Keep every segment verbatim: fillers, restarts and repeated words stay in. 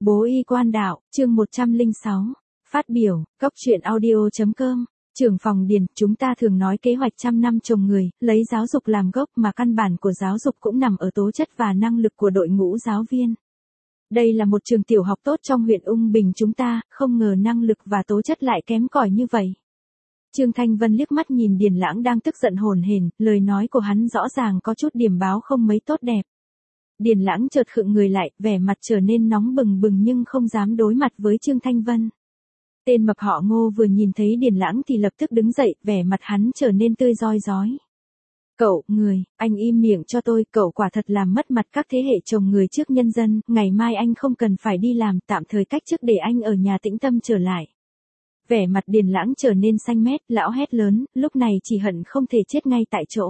Bố y quan đạo, chương một trăm lẻ sáu. Phát biểu, Cốc truyện audio chấm com. Trưởng phòng Điền, chúng ta thường nói kế hoạch trăm năm trồng người, lấy giáo dục làm gốc mà căn bản của giáo dục cũng nằm ở tố chất và năng lực của đội ngũ giáo viên. Đây là một trường tiểu học tốt trong huyện Ung Bình chúng ta, không ngờ năng lực và tố chất lại kém cỏi như vậy. Trương Thanh Vân liếc mắt nhìn Điền Lãng đang tức giận hồn hển, lời nói của hắn rõ ràng có chút điểm báo không mấy tốt đẹp. Điền Lãng chợt khựng người lại, vẻ mặt trở nên nóng bừng bừng nhưng không dám đối mặt với Trương Thanh Vân. Tên mập họ Ngô vừa nhìn thấy Điền Lãng thì lập tức đứng dậy, vẻ mặt hắn trở nên tươi rói rói. Cậu, người, anh im miệng cho tôi, cậu quả thật làm mất mặt các thế hệ chồng người trước nhân dân, ngày mai anh không cần phải đi làm, tạm thời cách chức để anh ở nhà tĩnh tâm trở lại. Vẻ mặt Điền Lãng trở nên xanh mét, lão hét lớn, lúc này chỉ hận không thể chết ngay tại chỗ.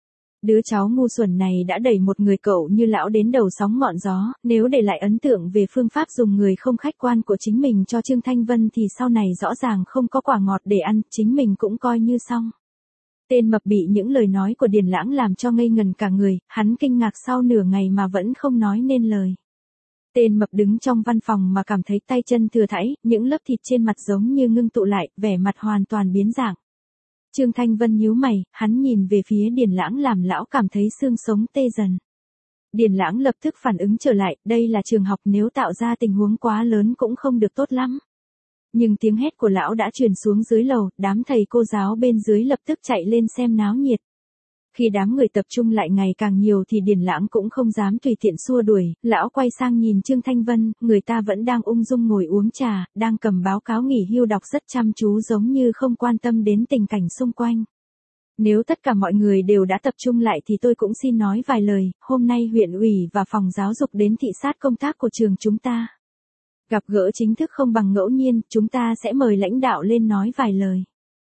Đứa cháu ngu xuẩn này đã đẩy một người cậu như lão đến đầu sóng ngọn gió, nếu để lại ấn tượng về phương pháp dùng người không khách quan của chính mình cho Trương Thanh Vân thì sau này rõ ràng không có quả ngọt để ăn, chính mình cũng coi như xong. Tên mập bị những lời nói của Điền Lãng làm cho ngây ngần cả người, hắn kinh ngạc sau nửa ngày mà vẫn không nói nên lời. Tên mập đứng trong văn phòng mà cảm thấy tay chân thừa thãi, những lớp thịt trên mặt giống như ngưng tụ lại, vẻ mặt hoàn toàn biến dạng. Trương Thanh Vân nhíu mày, hắn nhìn về phía Điền Lãng làm lão cảm thấy xương sống tê dần. Điền Lãng lập tức phản ứng trở lại, đây là trường học, nếu tạo ra tình huống quá lớn cũng không được tốt lắm. Nhưng tiếng hét của lão đã truyền xuống dưới lầu, đám thầy cô giáo bên dưới lập tức chạy lên xem náo nhiệt. Khi đám người tập trung lại ngày càng nhiều thì Điền Lãng cũng không dám tùy tiện xua đuổi, lão quay sang nhìn Trương Thanh Vân, người ta vẫn đang ung dung ngồi uống trà, đang cầm báo cáo nghỉ hưu đọc rất chăm chú giống như không quan tâm đến tình cảnh xung quanh. Nếu tất cả mọi người đều đã tập trung lại thì tôi cũng xin nói vài lời, hôm nay huyện ủy và phòng giáo dục đến thị sát công tác của trường chúng ta. Gặp gỡ chính thức không bằng ngẫu nhiên, chúng ta sẽ mời lãnh đạo lên nói vài lời.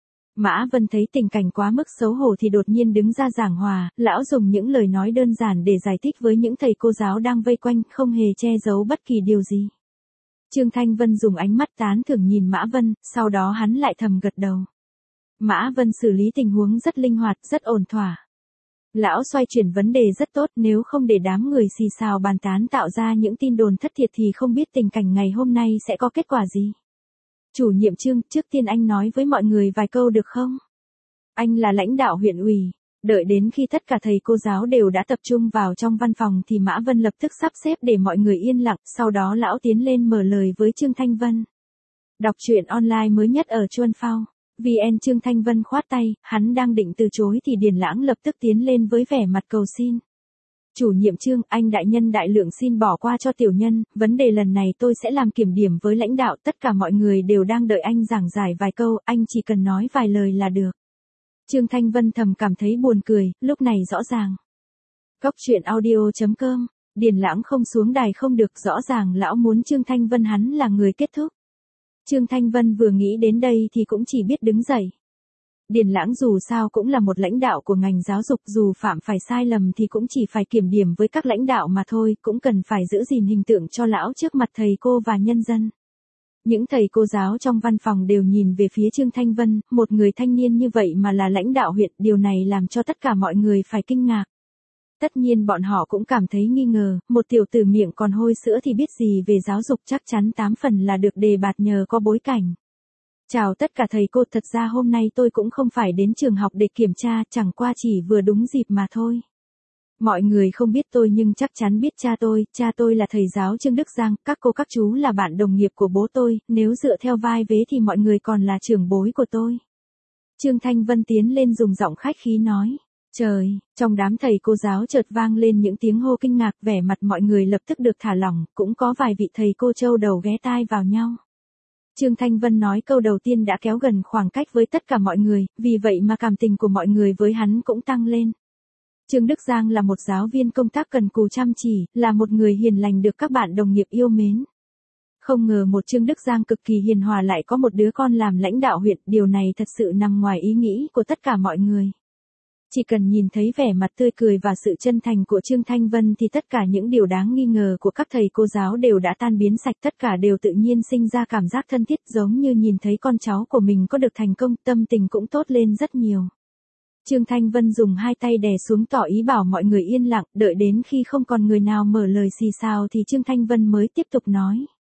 Mã Vân thấy tình cảnh quá mức xấu hổ thì đột nhiên đứng ra giảng hòa, lão dùng những lời nói đơn giản để giải thích với những thầy cô giáo đang vây quanh, không hề che giấu bất kỳ điều gì. Trương Thanh Vân dùng ánh mắt tán thưởng nhìn Mã Vân, sau đó hắn lại thầm gật đầu. Mã Vân xử lý tình huống rất linh hoạt, rất ổn thỏa. Lão xoay chuyển vấn đề rất tốt, nếu không để đám người xì xào bàn tán tạo ra những tin đồn thất thiệt thì không biết tình cảnh ngày hôm nay sẽ có kết quả gì. Chủ nhiệm Trương, trước tiên anh nói với mọi người vài câu được không? Anh là lãnh đạo huyện ủy. Đợi đến khi tất cả thầy cô giáo đều đã tập trung vào trong văn phòng thì Mã Vân lập tức sắp xếp để mọi người yên lặng, sau đó lão tiến lên mở lời với Trương Thanh Vân. Đọc truyện online mới nhất ở Chuan Phao. vê en Trương Thanh Vân khoát tay, hắn đang định từ chối thì Điền Lãng lập tức tiến lên với vẻ mặt cầu xin. Chủ nhiệm Trương, anh đại nhân đại lượng xin bỏ qua cho tiểu nhân, vấn đề lần này tôi sẽ làm kiểm điểm với lãnh đạo, tất cả mọi người đều đang đợi anh giảng giải vài câu, anh chỉ cần nói vài lời là được. Trương Thanh Vân thầm cảm thấy buồn cười, lúc này rõ ràng. Cốc truyện audio chấm com, Điền Lãng không xuống đài không được, rõ ràng lão muốn Trương Thanh Vân hắn là người kết thúc. Trương Thanh Vân vừa nghĩ đến đây thì cũng chỉ biết đứng dậy. Điền Lãng dù sao cũng là một lãnh đạo của ngành giáo dục, dù phạm phải sai lầm thì cũng chỉ phải kiểm điểm với các lãnh đạo mà thôi, cũng cần phải giữ gìn hình tượng cho lão trước mặt thầy cô và nhân dân. Những thầy cô giáo trong văn phòng đều nhìn về phía Trương Thanh Vân, một người thanh niên như vậy mà là lãnh đạo huyện, điều này làm cho tất cả mọi người phải kinh ngạc. Tất nhiên bọn họ cũng cảm thấy nghi ngờ, một tiểu tử miệng còn hôi sữa thì biết gì về giáo dục, chắc chắn tám phần là được đề bạt nhờ có bối cảnh. Chào tất cả thầy cô, thật ra hôm nay tôi cũng không phải đến trường học để kiểm tra, chẳng qua chỉ vừa đúng dịp mà thôi. Mọi người không biết tôi nhưng chắc chắn biết cha tôi, cha tôi là thầy giáo Trương Đức Giang, các cô các chú là bạn đồng nghiệp của bố tôi, nếu dựa theo vai vế thì mọi người còn là trưởng bối của tôi. Trương Thanh Vân tiến lên dùng giọng khách khí nói. Trời, trong đám thầy cô giáo chợt vang lên những tiếng hô kinh ngạc, vẻ mặt mọi người lập tức được thả lỏng, cũng có vài vị thầy cô châu đầu ghé tai vào nhau. Trương Thanh Vân nói câu đầu tiên đã kéo gần khoảng cách với tất cả mọi người, vì vậy mà cảm tình của mọi người với hắn cũng tăng lên. Trương Đức Giang là một giáo viên công tác cần cù chăm chỉ, là một người hiền lành được các bạn đồng nghiệp yêu mến. Không ngờ một Trương Đức Giang cực kỳ hiền hòa lại có một đứa con làm lãnh đạo huyện, điều này thật sự nằm ngoài ý nghĩ của tất cả mọi người. Chỉ cần nhìn thấy vẻ mặt tươi cười và sự chân thành của Trương Thanh Vân thì tất cả những điều đáng nghi ngờ của các thầy cô giáo đều đã tan biến sạch, tất cả đều tự nhiên sinh ra cảm giác thân thiết giống như nhìn thấy con cháu của mình có được thành công, tâm tình cũng tốt lên rất nhiều. Trương Thanh Vân dùng hai tay đè xuống tỏ ý bảo mọi người yên lặng, đợi đến khi không còn người nào mở lời xì xào thì Trương Thanh Vân mới tiếp tục nói.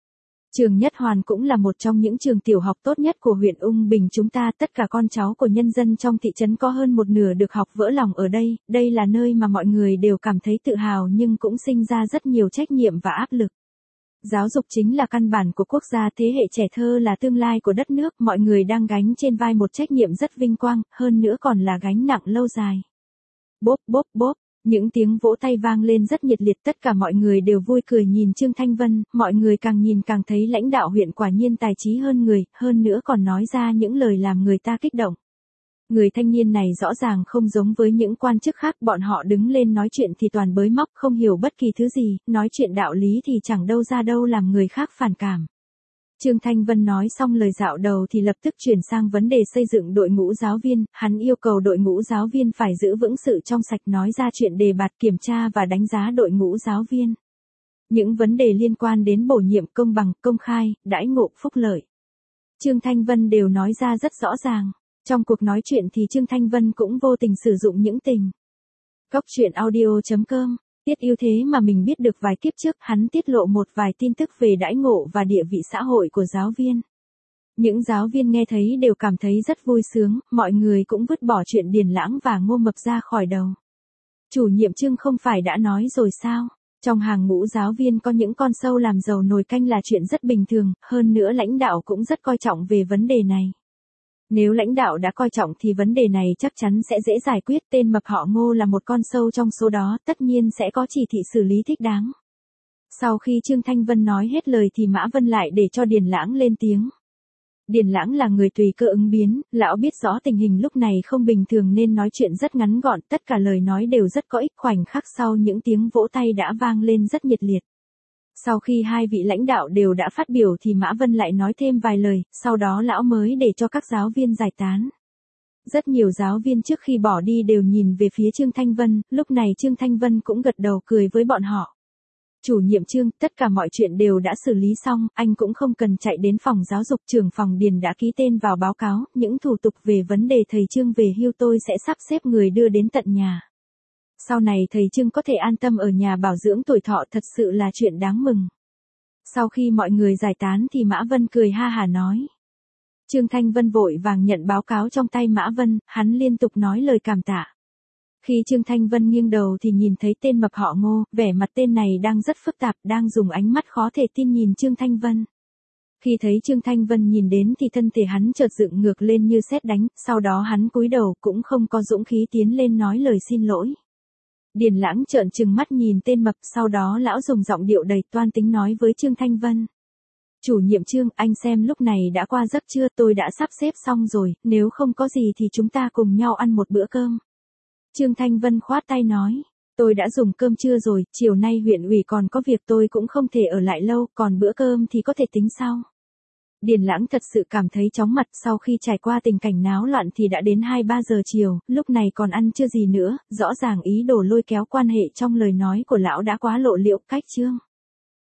Trường Nhất Hoàn cũng là một trong những trường tiểu học tốt nhất của huyện Ung Bình chúng ta, tất cả con cháu của nhân dân trong thị trấn có hơn một nửa được học vỡ lòng ở đây, đây là nơi mà mọi người đều cảm thấy tự hào nhưng cũng sinh ra rất nhiều trách nhiệm và áp lực. Giáo dục chính là căn bản của quốc gia, thế hệ trẻ thơ là tương lai của đất nước, mọi người đang gánh trên vai một trách nhiệm rất vinh quang, hơn nữa còn là gánh nặng lâu dài. Bốp bốp bốp. Những tiếng vỗ tay vang lên rất nhiệt liệt, tất cả mọi người đều vui cười nhìn Trương Thanh Vân, mọi người càng nhìn càng thấy lãnh đạo huyện quả nhiên tài trí hơn người, hơn nữa còn nói ra những lời làm người ta kích động. Người thanh niên này rõ ràng không giống với những quan chức khác, bọn họ đứng lên nói chuyện thì toàn bới móc, không hiểu bất kỳ thứ gì, nói chuyện đạo lý thì chẳng đâu ra đâu làm người khác phản cảm. Trương Thanh Vân nói xong lời dạo đầu thì lập tức chuyển sang vấn đề xây dựng đội ngũ giáo viên, hắn yêu cầu đội ngũ giáo viên phải giữ vững sự trong sạch, nói ra chuyện đề bạt, kiểm tra và đánh giá đội ngũ giáo viên. Những vấn đề liên quan đến bổ nhiệm, công bằng, công khai, đãi ngộ, phúc lợi. Trương Thanh Vân đều nói ra rất rõ ràng. Trong cuộc nói chuyện thì Trương Thanh Vân cũng vô tình sử dụng những tình. Cóc truyện audio chấm com. Tiết ưu thế mà mình biết được vài kiếp trước, hắn tiết lộ một vài tin tức về đãi ngộ và địa vị xã hội của giáo viên. Những giáo viên nghe thấy đều cảm thấy rất vui sướng, mọi người cũng vứt bỏ chuyện Điền Lãng và Ngô Mập ra khỏi đầu. Chủ nhiệm Trương không phải đã nói rồi sao? Trong hàng ngũ giáo viên có những con sâu làm dầu nồi canh là chuyện rất bình thường, hơn nữa lãnh đạo cũng rất coi trọng về vấn đề này. Nếu lãnh đạo đã coi trọng thì vấn đề này chắc chắn sẽ dễ giải quyết, tên mập họ Ngô là một con sâu trong số đó, tất nhiên sẽ có chỉ thị xử lý thích đáng. Sau khi Trương Thanh Vân nói hết lời thì Mã Vân lại để cho Điền Lãng lên tiếng. Điền Lãng là người tùy cơ ứng biến, lão biết rõ tình hình lúc này không bình thường nên nói chuyện rất ngắn gọn, tất cả lời nói đều rất có ích, khoảnh khắc sau những tiếng vỗ tay đã vang lên rất nhiệt liệt. Sau khi hai vị lãnh đạo đều đã phát biểu thì Mã Vân lại nói thêm vài lời, sau đó lão mới để cho các giáo viên giải tán. Rất nhiều giáo viên trước khi bỏ đi đều nhìn về phía Trương Thanh Vân, lúc này Trương Thanh Vân cũng gật đầu cười với bọn họ. Chủ nhiệm Trương, tất cả mọi chuyện đều đã xử lý xong, anh cũng không cần chạy đến phòng giáo dục, trưởng phòng Điền đã ký tên vào báo cáo, những thủ tục về vấn đề thầy Trương về hưu tôi sẽ sắp xếp người đưa đến tận nhà. Sau này thầy Trương có thể an tâm ở nhà bảo dưỡng tuổi thọ, thật sự là chuyện đáng mừng. Sau khi mọi người giải tán thì Mã Vân cười ha hả nói. Trương Thanh Vân vội vàng nhận báo cáo trong tay Mã Vân, hắn liên tục nói lời cảm tạ. Khi Trương Thanh Vân nghiêng đầu thì nhìn thấy tên mập họ Ngô, vẻ mặt tên này đang rất phức tạp, đang dùng ánh mắt khó thể tin nhìn Trương Thanh Vân. Khi thấy Trương Thanh Vân nhìn đến thì thân thể hắn chợt dựng ngược lên như sét đánh, sau đó hắn cúi đầu cũng không có dũng khí tiến lên nói lời xin lỗi. Điền Lãng trợn trừng mắt nhìn tên mập, sau đó lão dùng giọng điệu đầy toan tính nói với Trương Thanh Vân. Chủ nhiệm Trương, anh xem lúc này đã qua giấc trưa, tôi đã sắp xếp xong rồi, nếu không có gì thì chúng ta cùng nhau ăn một bữa cơm. Trương Thanh Vân khoát tay nói, tôi đã dùng cơm trưa rồi, chiều nay huyện ủy còn có việc tôi cũng không thể ở lại lâu, còn bữa cơm thì có thể tính sau. Điền Lãng thật sự cảm thấy chóng mặt, sau khi trải qua tình cảnh náo loạn thì đã đến hai ba giờ chiều, lúc này còn ăn chưa gì nữa, rõ ràng ý đồ lôi kéo quan hệ trong lời nói của lão đã quá lộ liễu, cách Trương.